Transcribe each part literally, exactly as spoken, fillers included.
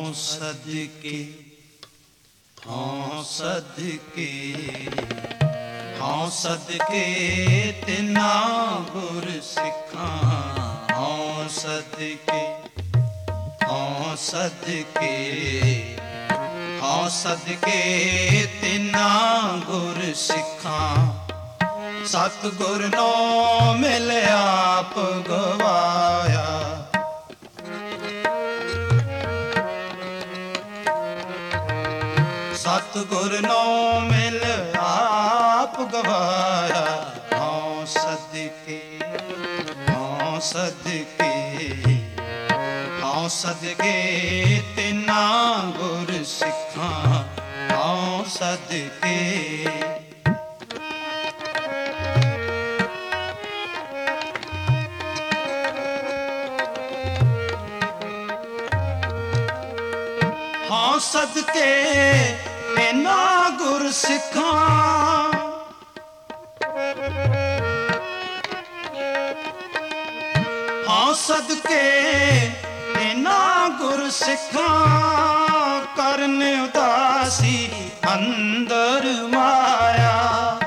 ਹਉ ਸਦਕੇ ਹਉ ਸਦਕੇ ਹਉ ਸਦਕੇ ਤਿਨਾ ਗੁਰ ਸਿੱਖਾਂ ਹਉ ਸਦਕੇ ਹਉ ਸਦਕੇ ਹਉ ਸਦਕੇ ਤਿਨਾ ਗੁਰ ਸਿੱਖਾਂ ਸਤਿਗੁਰ ਨੋ ਮਿਲ ਆਪ ਗਵਾਇਆ ਸਤਿਗੁਰ ਨੋ ਮਿਲ ਆਪ ਗਵਾਇਆ ਹਉ ਸਦਕੇ ਹਉ ਸਦਕੇ ਹਉ ਸਦਕੇ ਤਿਨਾ ਗੁਰ ਸਿੱਖਾਂ ਹਉ ਸਦਕੇ ਹਉ ਸਦਕੇ ਤਿਨਾ ਗੁਰ ਸਿੱਖਾਂ ਹਉ ਸਦਕੇ ਤਿਨਾ ਗੁਰ ਸਿੱਖਾਂ ਕਰਨ ਉਦਾਸੀ ਅੰਦਰ ਮਾਇਆ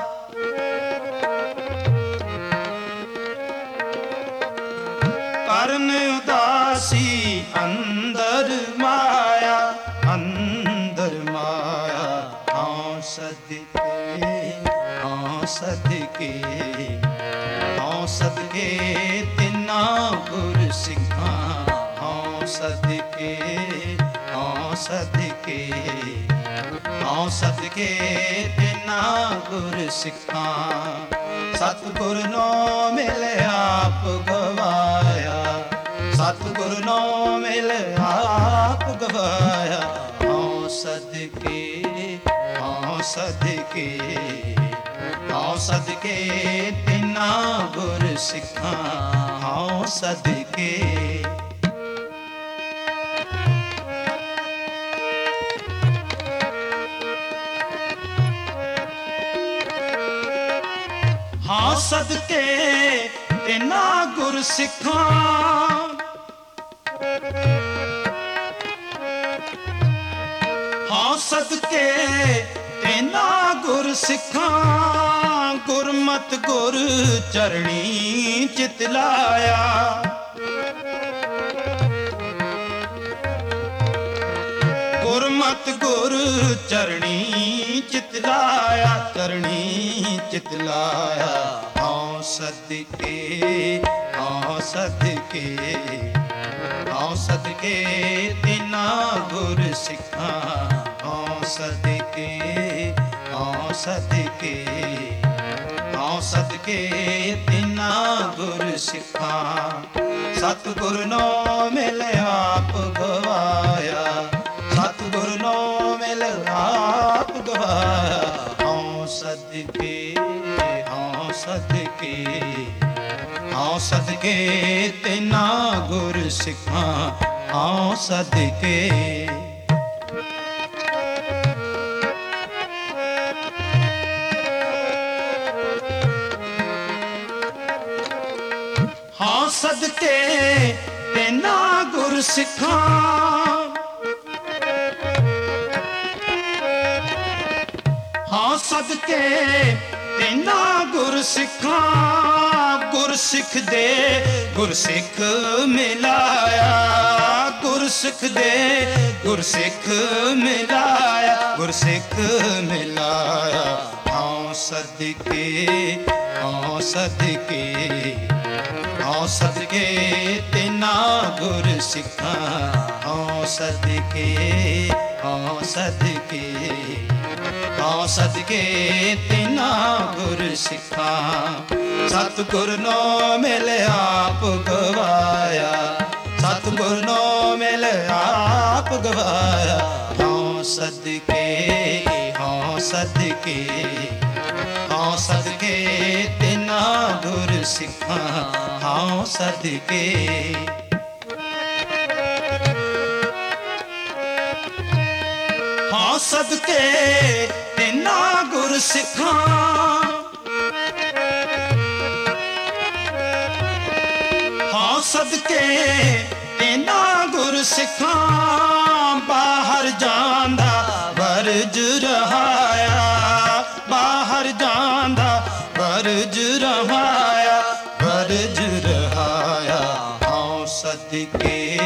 ਕਰਨ ਉਦਾਸੀ ਅੰਦਰ ਮਾਇਆ ਅੰਦਰ ਮਾਇਆ ਹਉ ਸਦਕੇ ਹਉ ਸਦਕੇ ਹਉ ਸਦਕੇ ਤਿਨਾ ਗੁਰ ਸਿੱਖਾਂ ਹਉ ਸਦਕੇ ਹਉ ਸਦਕੇ ਹਉ ਸਦਕੇ ਤਿਨਾ ਗੁਰ ਸਿੱਖਾਂ ਸਤਿਗੁਰ ਨੋ ਮਿਲ ਆਪ ਗਵਾਇਆ ਸਤਿਗੁਰ ਨੋ ਮਿਲ ਆਪ ਗਵਾਇਆ ਹਉ ਸਦਕੇ ਹਉ ਸਦਕੇ ਹਉ ਸਦਕੇ ਤਿਨਾ ਗੁਰ ਸਿੱਖਾਂ ਹਉ ਸਦਕੇ ਹਉ ਸਦਕੇ ਤਿਨਾ ਗੁਰ ਸਿੱਖਾਂ ਹਉ ਸਦਕੇ ਤਿਨਾ ਗੁਰ ਸਿੱਖਾਂ ਗੁਰਮਤਿ ਗੁਰ ਚਰਣੀ ਚਿਤ ਲਾਇਆ ਗੁਰਮਤਿ ਗੁਰ ਚਰਣੀ ਚਿਤ ਲਾਇਆ ਚਰਣੀ ਚਿਤ ਲਾਇਆ ਹਉ ਸਦਕੇ ਹਉ ਸਦਕੇ ਹਉ ਸਦਕੇ ਤਿਨਾ ਗੁਰ ਸਿੱਖਾਂ ਹਉ ਸਦਕੇ ਹਉ ਸਦਕੇ ਹਉ ਸਦਕੇ ਤਿਨਾ ਗੁਰ ਸਿੱਖਾਂ ਸਤਿਗੁਰ ਨੋ ਮਿਲ ਆਪ ਗਵਾਇਆ ਸਤਿਗੁਰ ਨੋ ਮਿਲ ਆਪ ਗਵਾਇਆ ਹਉ ਸਦਕੇ ਹਉ ਸਦਕੇ ਹਉ ਸਦਕੇ ਤਿਨਾ ਗੁਰ ਸਿੱਖਾਂ ਹਉ ਸਦਕੇ ਹਉ ਸਦਕੇ ਤਿਨਾ ਗੁਰ ਸਿੱਖਾਂ ਹਉ ਸਦਕੇ ਤਿਨਾ ਗੁਰ ਸਿੱਖਾਂ ਗੁਰ ਸਿੱਖ ਦੇ ਗੁਰ ਸਿੱਖ ਮਿਲਾਇਆ ਗੁਰ ਸਿੱਖ ਦੇ ਗੁਰ ਸਿੱਖ ਮਿਲਾਇਆ ਗੁਰ ਸਿੱਖ ਮਿਲਾਇਆ ਹਉ ਸਦਕੇ ਹਉ ਸਦਕੇ ਹਉ ਸਦਕੇ ਤਿਨਾ ਗੁਰ ਸਿੱਖਾਂ ਹਉ ਸਦਕੇ ਹਉ ਸਦਕੇ ਹਉ ਸਦਕੇ ਤਿਨਾ ਗੁਰ ਸਿੱਖਾਂ ਸਤਿਗੁਰ ਨੋ ਮਿਲ ਆਪ ਗਵਾਇਆ ਸਤਿਗੁਰ ਨੋ ਮਿਲ ਆਪ ਗਵਾਇਆ ਹਉ ਸਦਕੇ ਹਉ ਸਦਕੇ ਹਉ ਸਦਕੇ ਤਿਨਾ ਗੁਰ ਸਿੱਖਾਂ ਹਉ ਸਦਕੇ ਹਉ ਸਦਕੇ ਤਿਨਾ ਗੁਰ ਸਿੱਖਾਂ ਹਉ ਸਦਕੇ ਤਿਨਾ ਗੁਰ ਸਿੱਖਾਂ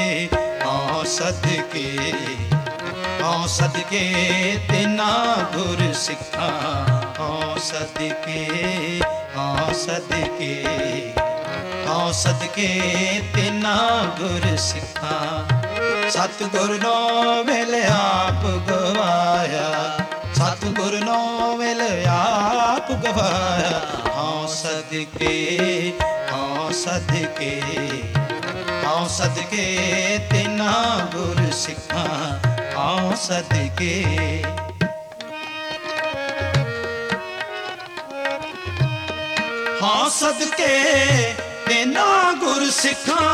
ਹਉ ਸਦਕੇ ਹਉ ਸਦਕੇ ਤਿਨਾ ਗੁਰ ਸਿੱਖਾਂ ਹਉ ਸਦਕੇ ਹਉ ਸਦਕੇ ਹਉ ਸਦਕੇ ਤਿਨਾ ਗੁਰ ਸਿੱਖਾਂ ਸਤਿਗੁਰ ਨੋ ਮਿਲ ਆਪ ਗਵਾਇਆ ਸਤਿਗੁਰ ਨੋ ਮਿਲ ਆਪ ਗਵਾਇਆ ਹਉ ਸਦਕੇ ਹਉ ਸਦਕੇ ਹਉ ਸਦਕੇ ਤਿਨਾ ਗੁਰ ਸਿੱਖਾਂ ਹਉ ਸਦਕੇ ਹਉ ਸਦਕੇ ਤਿਨਾ ਗੁਰ ਸਿੱਖਾਂ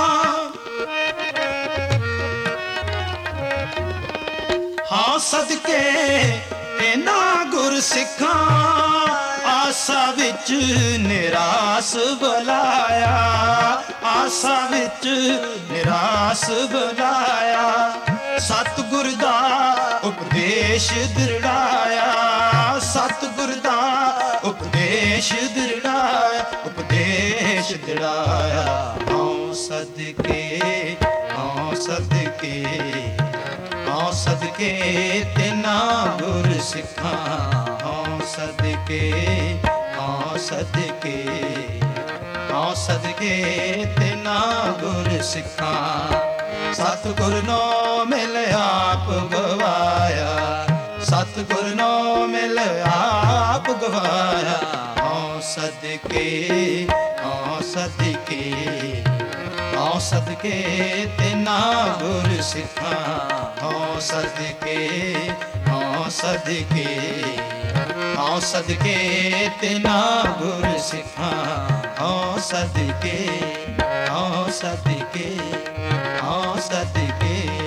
ਹਉ ਸਦਕੇ ਤਿਨਾ ਗੁਰ ਸਿੱਖਾਂ ਆਸਾ ਵਿੱਚ ਨਿਰਾਸ ਬੁਲਾਇਆ ਆਸਾ ਵਿੱਚ ਨਿਰਾਸ ਬੁਲਾਇਆ ਸਤਿਗੁਰ ਦਾ ਉਪਦੇਸ਼ ਦ੍ਰਿੜਾਇਆ ਸਤਿਗੁਰ ਦਾ ਉਪਦੇਸ਼ ਦ੍ਰਿੜਾਇਆ ਉਪਦੇਸ਼ ਦ੍ਰਿੜਾਇਆ ਹਉ ਸਦਕੇ ਹਉ ਸਦਕੇ ਹਉ ਸਦਕੇ ਤਿਨਾ ਗੁਰ ਸਿੱਖਾਂ ਹਉ ਸਦਕੇ ਹਉ ਸਦਕੇ ਹਉ ਸਦਕੇ ਤਿਨਾ ਗੁਰ ਸਿੱਖਾਂ ਸਤਿਗੁਰ ਨੋ ਮਿਲ ਆਪ ਗਵਾਇਆ ਸਤਿਗੁਰ ਨੋ ਮਿਲ ਆਪ ਗਵਾਇਆ ਹਉ ਸਦਕੇ ਹਉ ਸਦਕੇ ਹਉ ਸਦਕੇ ਤਿਨਾ ਗੁਰ ਸਿੱਖਾਂ ਹਉ ਸਦਕੇ ਹਉ ਸਦਕੇ ਹਉ ਸਦਕੇ ਤਿਨਾ ਗੁਰ ਸਿੱਖਾਂ ਹਉ ਸਦਕੇ ਹਉ ਸਦਕੇ ਹਉ ਸਦਕੇ